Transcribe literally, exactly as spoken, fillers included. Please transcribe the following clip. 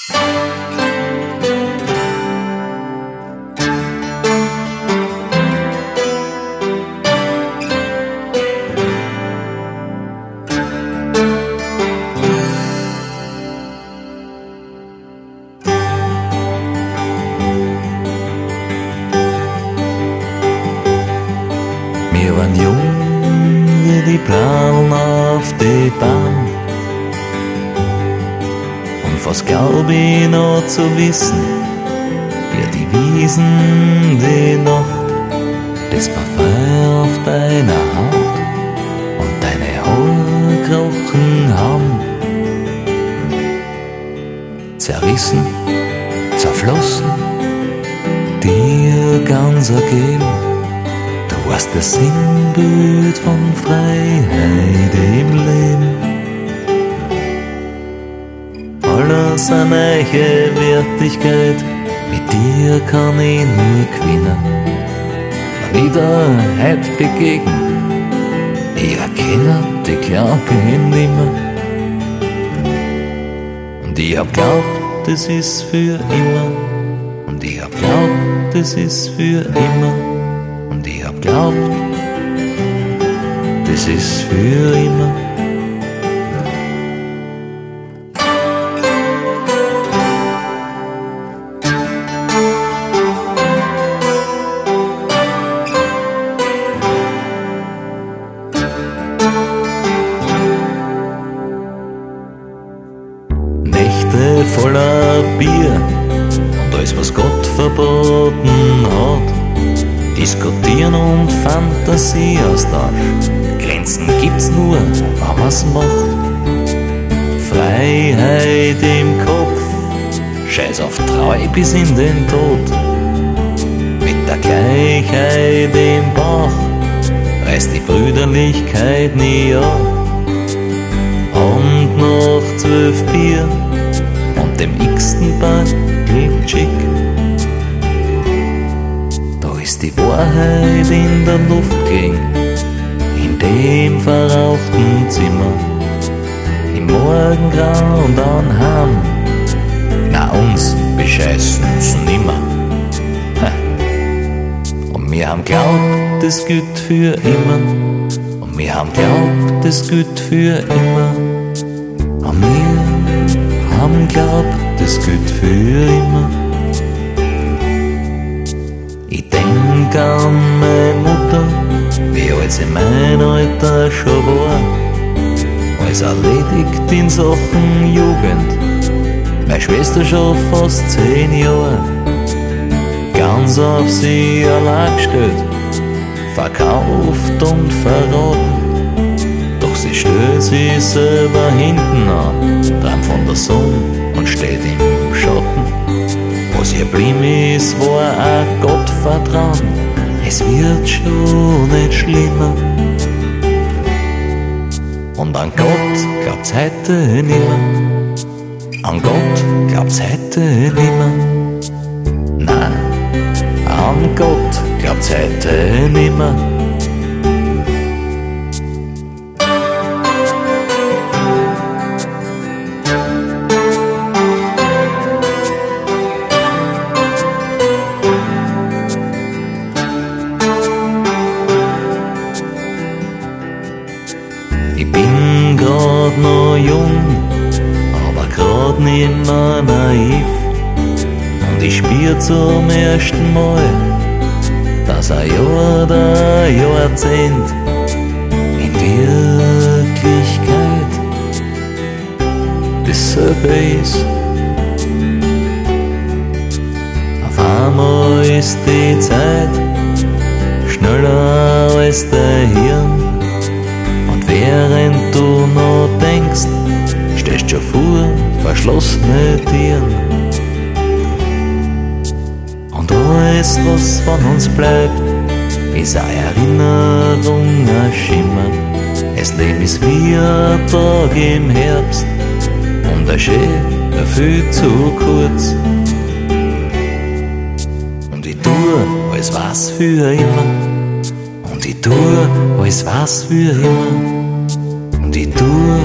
Wir waren jung wie die Blauen auf die Bahn. Und fast glaub ich noch zu wissen, wie die Wiesen, die Nacht, das Parfum auf deiner Haut und deine Haare gerochen haben. Zerrissen, zerflossen, dir ganz ergeben. Du warst das Sinnbild von Freiheit im Leben. Alles eine neue Wertigkeit, mit dir kann ich nur gewinnen. Wieder heute begegnen, ich erkenne die Glaube nimmer. Und ich hab glaubt, das ist für immer. Und ich hab glaubt, das ist für immer. Und ich hab glaubt, das ist für immer. Nächte voller Bier und alles, was Gott verboten hat. Diskutieren und Fantasieaustausch. Grenzen gibt's nur, wenn man's macht. Freiheit im Kopf, Scheiß auf Treu bis in den Tod. Mit der Gleichheit im Bauch reißt die Brüderlichkeit nie an. Und nach zwölf Bier und dem x-ten Backel Chick ist die Wahrheit in der Luft gelegen, in dem verrauchten Zimmer, im Morgengrau und anheim, na uns bescheißen's nimmer. Ha. Und wir haben glaubt, das gilt für immer, und wir haben glaubt, das gilt für immer, und wir haben glaubt, das gilt für immer. Ich denk an meine Mutter, wie alt sie mein Alter schon war. Alles erledigt in Sachen Jugend, meine Schwester schon fast zehn Jahre. Ganz auf sie allein gestellt, verkauft und verraten. Doch sie stellt sich selber hinten an, träumt von der Sonne und steht im Schatten. Was ihr blieb ist, war ein Gottvertrauen. Es wird schon nicht schlimmer. Und an Gott glaubt's heute nimmer. An Gott glaubt's heute nimmer. Nein, an Gott glaubt's heute nimmer. Ich bin grad noch jung, aber grad nimmer naiv. Und ich spür zum ersten Mal, dass ein Jahr oder ein Jahrzehnt in Wirklichkeit dasselbe ist. Auf einmal ist die Zeit schneller als dein Hirn. Während du noch denkst, stehst schon vor verschlossene Türen. Und alles, was von uns bleibt, ist eine Erinnerung, ein Schimmer. Das Leben ist wie ein Tag im Herbst und ein schön, viel zu kurz. Und ich tue alles was für immer. Und ich tue alles was für immer. Und ich tue